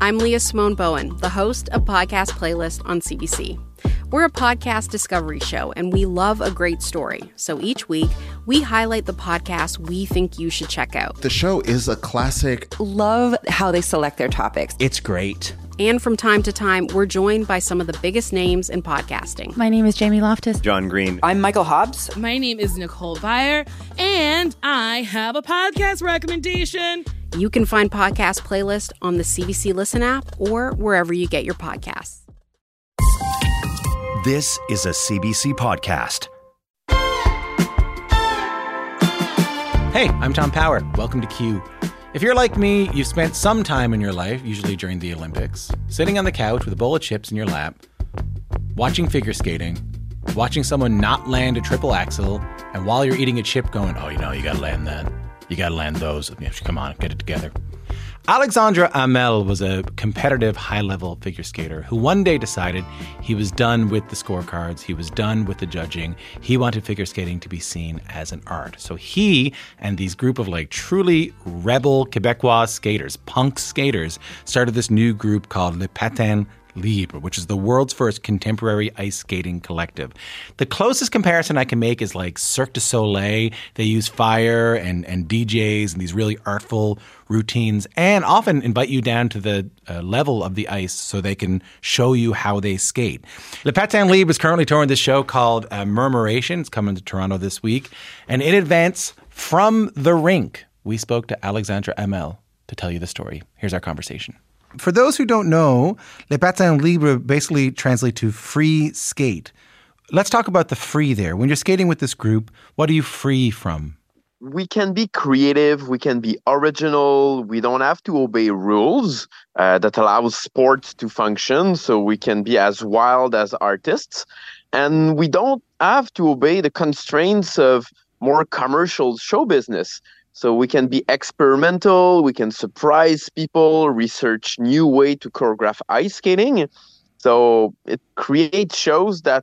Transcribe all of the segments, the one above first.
I'm Leah Simone Bowen, the host of Podcast Playlist on CBC. We're a podcast discovery show, and we love a great story. So each week, we highlight the podcasts we think you should check out. The show is a classic. Love how they select their topics. It's great. And from time to time, we're joined by some of the biggest names in podcasting. My name is Jamie Loftus. John Green. I'm Michael Hobbs. My name is Nicole Byer, and I have a podcast recommendation. You can find Podcast Playlist on the CBC Listen app or wherever you get your podcasts. This is a CBC podcast. Hey, I'm Tom Power. Welcome to Q. If you're like me, you've spent some time in your life, usually during the Olympics, sitting on the couch with a bowl of chips in your lap, watching figure skating, watching someone not land a triple axel, and while you're eating a chip going, oh, you gotta land that. You gotta land those. Come on, get it together. Alexandre Hamel was a competitive high-level figure skater who one day decided he was done with the scorecards, he was done with the judging, he wanted figure skating to be seen as an art. So he and these group of truly rebel Quebecois skaters, punk skaters, started this new group called Le Patin Libre, which is the world's first contemporary ice skating collective. The closest comparison I can make is like Cirque du Soleil. They use fire and DJs and these really artful routines and often invite you down to the level of the ice so they can show you how they skate. Le Patin Libre is currently touring this show called Murmuration. It's coming to Toronto this week. And in advance, from the rink, we spoke to Alexandre Hamel to tell you the story. Here's our conversation. For those who don't know, Le Patin Libre basically translates to free skate. Let's talk about the free there. When you're skating with this group, what are you free from? We can be creative. We can be original. We don't have to obey rules that allows sports to function. So we can be as wild as artists. And we don't have to obey the constraints of more commercial show business. So we can be experimental, we can surprise people, research new way to choreograph ice skating. So it creates shows that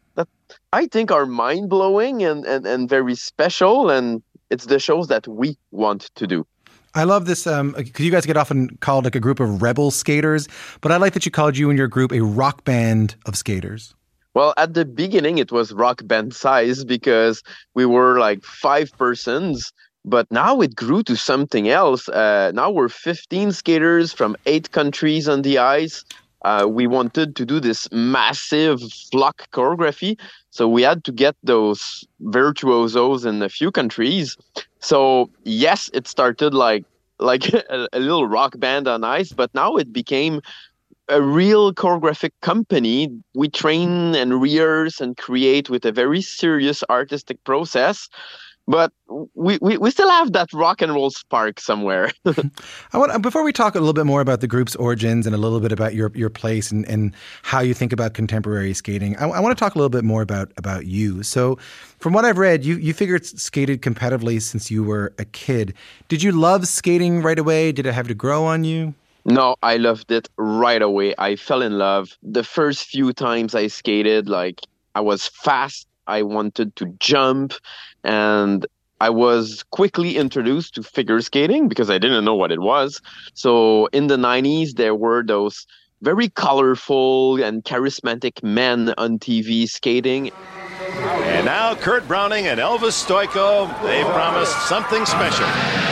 I think are mind-blowing and very special, and it's the shows that we want to do. I love this, because you guys get often called like a group of rebel skaters, but I like that you called you and your group a rock band of skaters. Well, at the beginning, it was rock band size because we were like 5 persons. But now it grew to something else. Now we're 15 skaters from 8 countries on the ice. We wanted to do this massive flock choreography. So we had to get those virtuosos in a few countries. So yes, it started like a little rock band on ice, but now it became a real choreographic company. We train and rehearse and create with a very serious artistic process. But we still have that rock and roll spark somewhere. Before we talk a little bit more about the group's origins and a little bit about your place and how you think about contemporary skating, I want to talk a little bit more about you. So from what I've read, you figured skated competitively since you were a kid. Did you love skating right away? Did it have to grow on you? No, I loved it right away. I fell in love. The first few times I skated, I was fast. I wanted to jump, and I was quickly introduced to figure skating because I didn't know what it was. So in the 90s, there were those very colorful and charismatic men on TV skating. And now Kurt Browning and Elvis Stoico, they promised something special.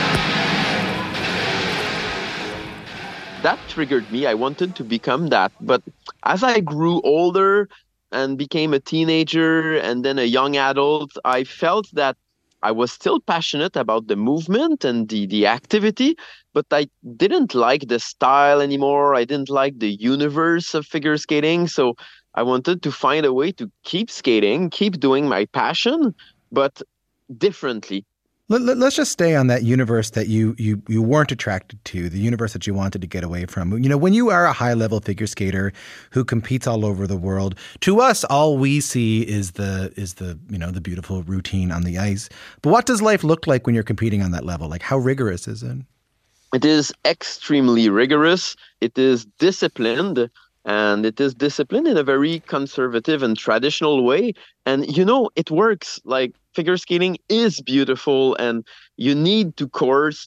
That triggered me. I wanted to become that. But as I grew older and became a teenager and then a young adult, I felt that I was still passionate about the movement and the activity, but I didn't like the style anymore. I didn't like the universe of figure skating. So I wanted to find a way to keep skating, keep doing my passion, but differently. Let's just stay on that universe that you weren't attracted to, the universe that you wanted to get away from. You know, when you are a high-level figure skater who competes all over the world, to us, all we see is the beautiful routine on the ice. But what does life look like when you're competing on that level? Like, how rigorous is it? It is extremely rigorous. It is disciplined. And it is disciplined in a very conservative and traditional way. And, it works. Like, figure skating is beautiful, and you need to course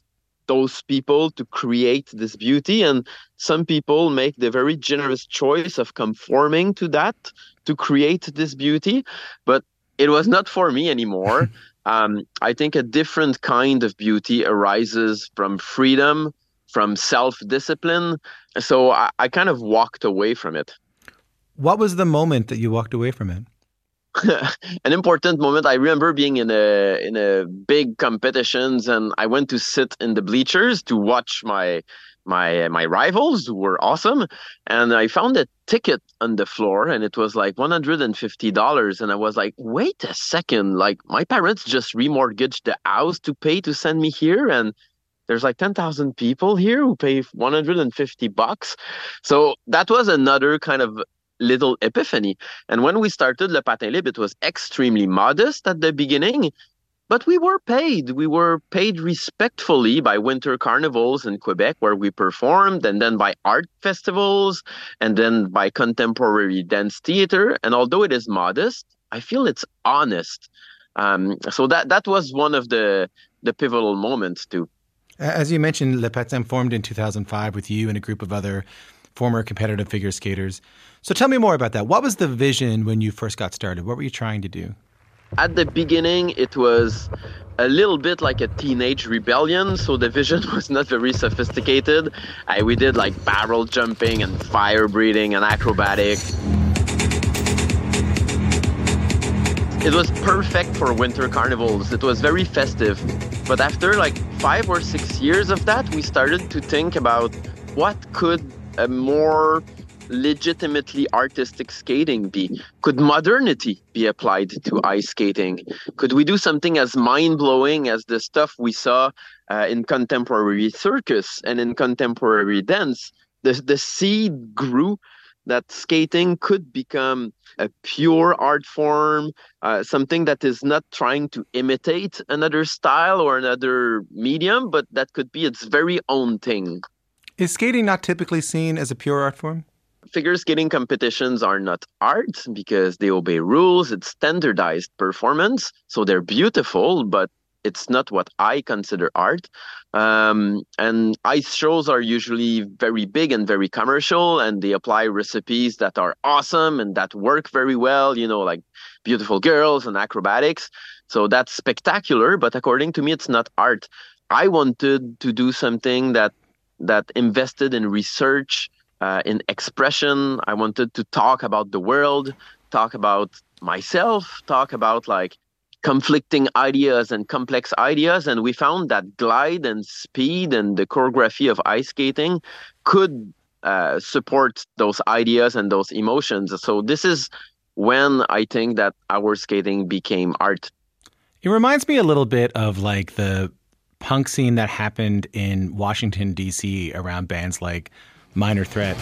those people to create this beauty. And some people make the very generous choice of conforming to that to create this beauty. But it was not for me anymore. I think a different kind of beauty arises from freedom, from self-discipline. So I kind of walked away from it. What was the moment that you walked away from it? An important moment. I remember being in a big competitions, and I went to sit in the bleachers to watch my rivals who were awesome, and I found a ticket on the floor, and it was like $150, and I was like, wait a second, like my parents just remortgaged the house to pay to send me here, and there's like 10,000 people here who pay $150. So that was another kind of little epiphany. And when we started Le Patin Libre, it was extremely modest at the beginning, but we were paid. We were paid respectfully by winter carnivals in Quebec where we performed, and then by art festivals, and then by contemporary dance theater. And although it is modest, I feel it's honest. So that was one of the pivotal moments too. As you mentioned, Le Patin formed in 2005 with you and a group of other former competitive figure skaters. So tell me more about that. What was the vision when you first got started? What were you trying to do? At the beginning, it was a little bit like a teenage rebellion. So the vision was not very sophisticated. We did like barrel jumping and fire breathing and acrobatic. It was perfect for winter carnivals. It was very festive. But after like 5 or 6 years of that, we started to think about what could a more legitimately artistic skating be? Could modernity be applied to ice skating? Could we do something as mind-blowing as the stuff we saw in contemporary circus and in contemporary dance? The seed grew that skating could become a pure art form, something that is not trying to imitate another style or another medium, but that could be its very own thing. Is skating not typically seen as a pure art form? Figure skating competitions are not art because they obey rules. It's standardized performance. So they're beautiful, but it's not what I consider art. And ice shows are usually very big and very commercial, and they apply recipes that are awesome and that work very well, like beautiful girls and acrobatics. So that's spectacular, but according to me, it's not art. I wanted to do something that invested in research, in expression. I wanted to talk about the world, talk about myself, talk about like conflicting ideas and complex ideas. And we found that glide and speed and the choreography of ice skating could support those ideas and those emotions. So this is when I think that our skating became art. It reminds me a little bit of like the punk scene that happened in Washington, D.C. around bands like Minor Threat.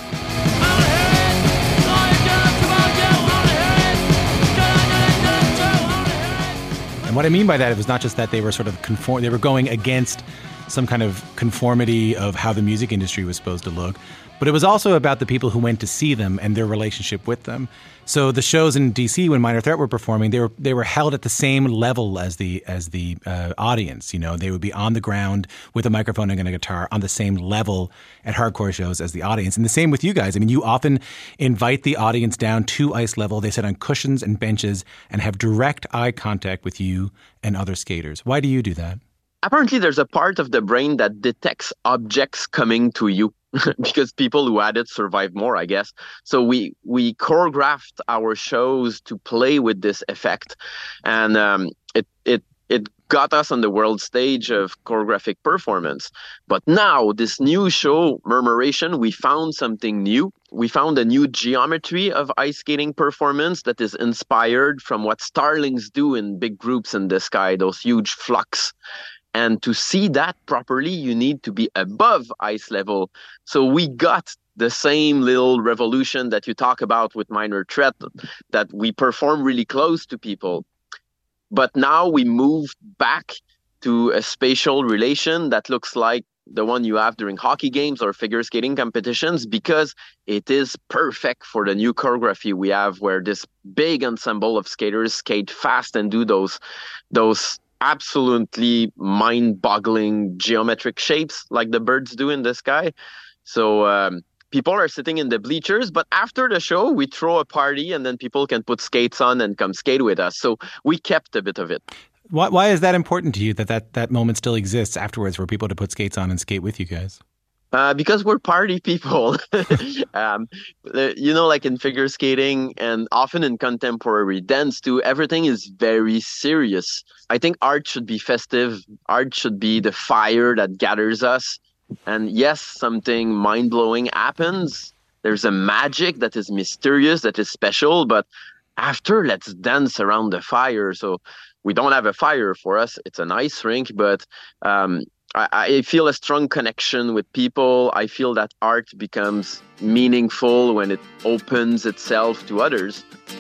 And what I mean by that, it was not just that they were sort of they were going against some kind of conformity of how the music industry was supposed to look, but it was also about the people who went to see them and their relationship with them. So the shows in DC when Minor Threat were performing, they were held at the same level as the audience. They would be on the ground with a microphone and a guitar on the same level at hardcore shows as the audience. And the same with you guys. I mean, you often invite the audience down to ice level. They sit on cushions and benches and have direct eye contact with you and other skaters. Why do you do that? Apparently, there's a part of the brain that detects objects coming to you. Because people who had it survived more, I guess. So we choreographed our shows to play with this effect, and it got us on the world stage of choreographic performance. But now this new show, Murmuration, we found something new. We found a new geometry of ice skating performance that is inspired from what starlings do in big groups in the sky, those huge flux. And to see that properly, you need to be above ice level. So we got the same little revolution that you talk about with Minor Threat, that we perform really close to people. But now we moved back to a spatial relation that looks like the one you have during hockey games or figure skating competitions, because it is perfect for the new choreography we have, where this big ensemble of skaters skate fast and do those absolutely mind-boggling geometric shapes like the birds do in the sky. So people are sitting in the bleachers, but after the show, we throw a party and then people can put skates on and come skate with us. So we kept a bit of it. Why is that important to you that moment still exists afterwards for people to put skates on and skate with you guys? Because we're party people. Like in figure skating and often in contemporary dance too, everything is very serious. I think art should be festive. Art should be the fire that gathers us. And yes, something mind-blowing happens. There's a magic that is mysterious, that is special. But after, let's dance around the fire. So we don't have a fire for us. It's an ice rink, but I feel a strong connection with people. I feel that art becomes meaningful when it opens itself to others.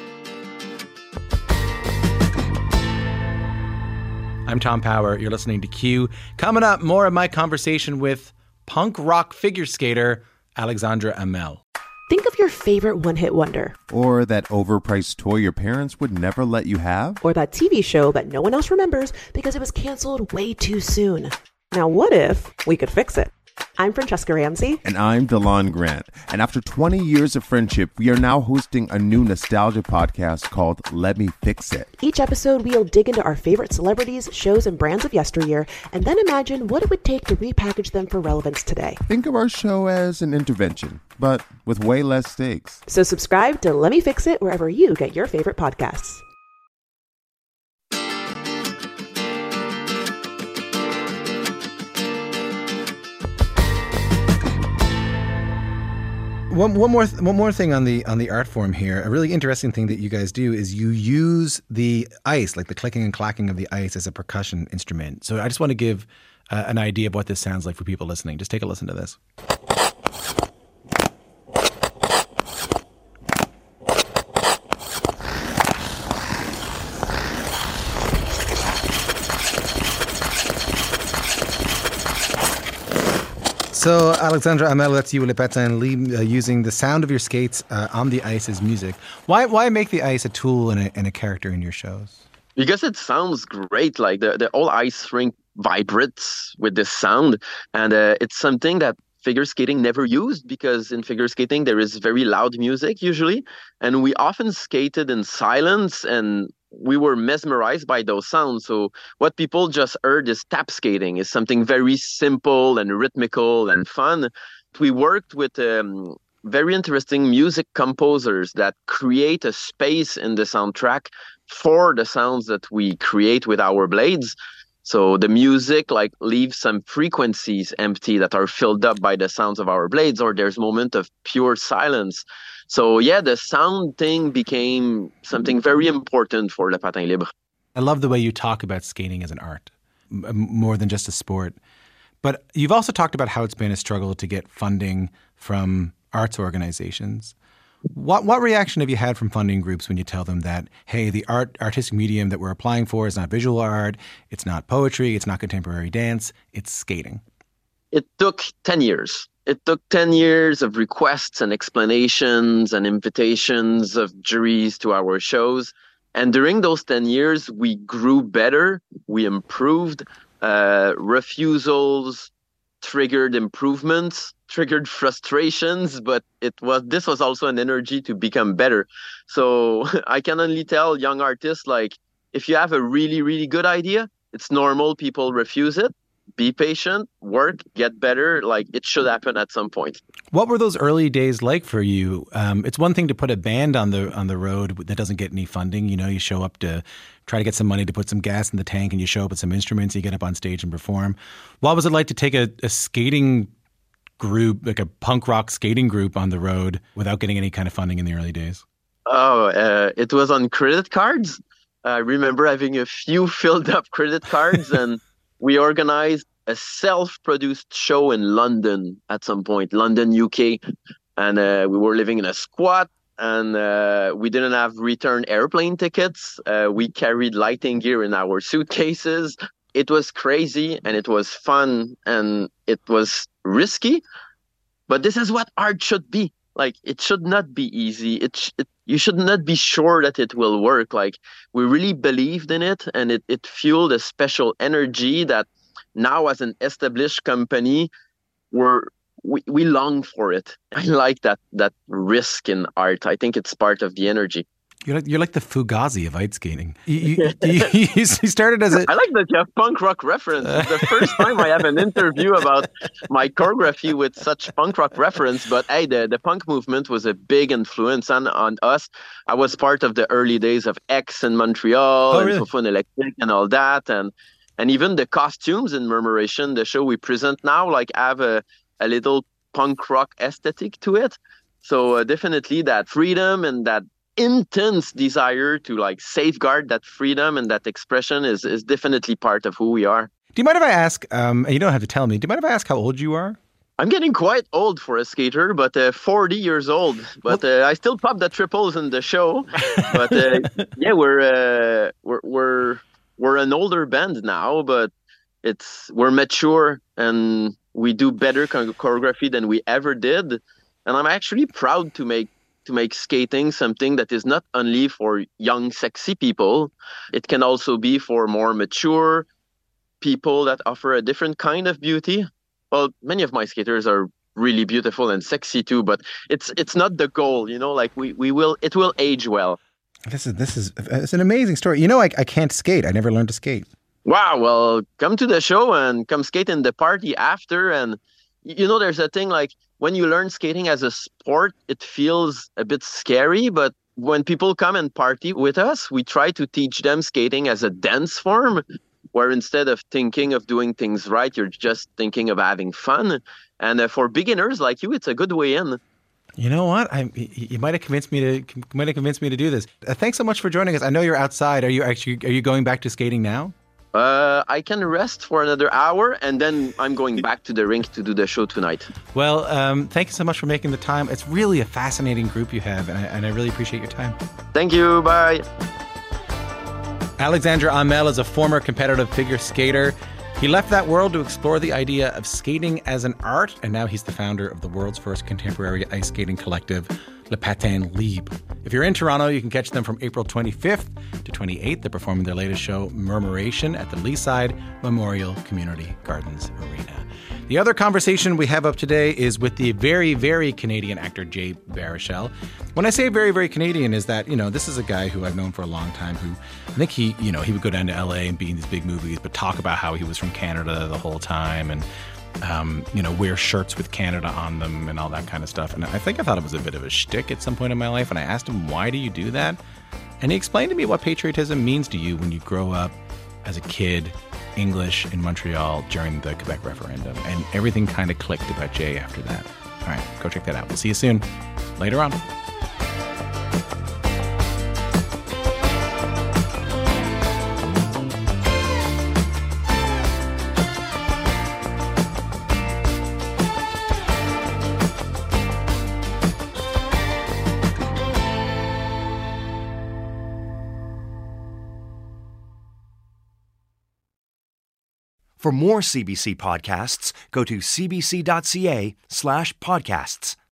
I'm Tom Power. You're listening to Q. Coming up, more of my conversation with punk rock figure skater Alexandra Hamel. Think of your favorite one-hit wonder. Or that overpriced toy your parents would never let you have. Or that TV show that no one else remembers because it was canceled way too soon. Now, what if we could fix it? I'm Francesca Ramsey. And I'm Delon Grant. And after 20 years of friendship, we are now hosting a new nostalgia podcast called Let Me Fix It. Each episode, we'll dig into our favorite celebrities, shows, and brands of yesteryear, and then imagine what it would take to repackage them for relevance today. Think of our show as an intervention, but with way less stakes. So subscribe to Let Me Fix It wherever you get your favorite podcasts. One more thing on the art form here. A really interesting thing that you guys do is you use the ice, like the clicking and clacking of the ice, as a percussion instrument. So I just want to give an idea of what this sounds like for people listening. Just take a listen to this. So, Alexandra Hamel, that's you, Le Patin Libre, using the sound of your skates on the ice as music. Why make the ice a tool and a character in your shows? Because it sounds great. Like the whole ice rink vibrates with this sound. And it's something that figure skating never used, because in figure skating, there is very loud music usually. And we often skated in silence, and we were mesmerized by those sounds. So what people just heard is tap skating, is something very simple and rhythmical and fun. We worked with very interesting music composers that create a space in the soundtrack for the sounds that we create with our blades. So the music leaves some frequencies empty that are filled up by the sounds of our blades, or there's moment of pure silence. So yeah, the sound thing became something very important for Le Patin Libre. I love the way you talk about skating as an art, more than just a sport. But you've also talked about how it's been a struggle to get funding from arts organizations. What reaction have you had from funding groups when you tell them that, hey, the artistic medium that we're applying for is not visual art, it's not poetry, it's not contemporary dance, it's skating? It took 10 years. It took 10 years of requests and explanations and invitations of juries to our shows. And during those 10 years, we grew better, we improved. Refusals triggered improvements, triggered frustrations, but this was also an energy to become better. So I can only tell young artists, if you have a really, really good idea, it's normal people refuse it. Be patient, work, get better. It should happen at some point. What were those early days like for you? It's one thing to put a band on the road that doesn't get any funding. You show up to try to get some money to put some gas in the tank, and you show up with some instruments, you get up on stage and perform. What was it like to take a skating group, like a punk rock skating group, on the road without getting any kind of funding in the early days? It was on credit cards. I remember having a few filled up credit cards, and we organized a self-produced show in London at some point, London, UK. And we were living in a squat, and we didn't have return airplane tickets. We carried lighting gear in our suitcases. It was crazy, and it was fun, and it was risky. But this is what art should be. It should not be easy. you should not be sure that it will work. Like, we really believed in it, and it fueled a special energy that now, as an established company, we long for it. I like that risk in art. I think it's part of the energy. You're like the Fugazi of ice skating. You started as a... I like that you have punk rock reference. It's the first time I have an interview about my choreography with such punk rock reference. But hey, the punk movement was a big influence on us. I was part of the early days of X in Montreal, and Fofone Electric and all that. And even the costumes in Murmuration, the show we present now, like have a little punk rock aesthetic to it. So definitely that freedom and that intense desire to like safeguard that freedom and that expression is definitely part of who we are. Do you mind if I ask, and you don't have to tell me, do you mind if I ask how old you are? I'm getting quite old for a skater, but 40 years old. But I still pop the triples in the show. But yeah, we're an older band now, but we're mature and we do better choreography than we ever did. And I'm actually proud to make skating something that is not only for young, sexy people. It can also be for more mature people that offer a different kind of beauty. Well, many of my skaters are really beautiful and sexy too, but it's not the goal, like it will age well. It's an amazing story. I can't skate. I never learned to skate. Wow. Well, come to the show and come skate in the party after. And there's a thing like, when you learn skating as a sport, it feels a bit scary. But when people come and party with us, we try to teach them skating as a dance form, where instead of thinking of doing things right, you're just thinking of having fun. And for beginners like you, it's a good way in. You know what? You might have convinced me to do this. Thanks so much for joining us. I know you're outside. Are you going back to skating now? I can rest for another hour, and then I'm going back to the rink to do the show tonight. Well, thank you so much for making the time. It's really a fascinating group you have, and I really appreciate your time. Thank you. Bye. Alexandre Hamel is a former competitive figure skater. He left that world to explore the idea of skating as an art, and now he's the founder of the world's first contemporary ice skating collective, Le Patin Libre. If you're in Toronto, you can catch them from April 25th to 28th. They're performing their latest show, Murmuration, at the Leaside Memorial Community Gardens Arena. The other conversation we have up today is with the very, very Canadian actor Jay Baruchel. When I say very, very Canadian, is that, this is a guy who I've known for a long time who, I think he would go down to LA and be in these big movies, but talk about how he was from Canada the whole time and, wear shirts with Canada on them and all that kind of stuff. And I think I thought it was a bit of a shtick at some point in my life. And I asked him, why do you do that? And he explained to me what patriotism means to you when you grow up as a kid, English in Montreal during the Quebec referendum. And everything kind of clicked about Jay after that. All right, go check that out. We'll see you soon. Later on. For more CBC podcasts, go to cbc.ca/podcasts.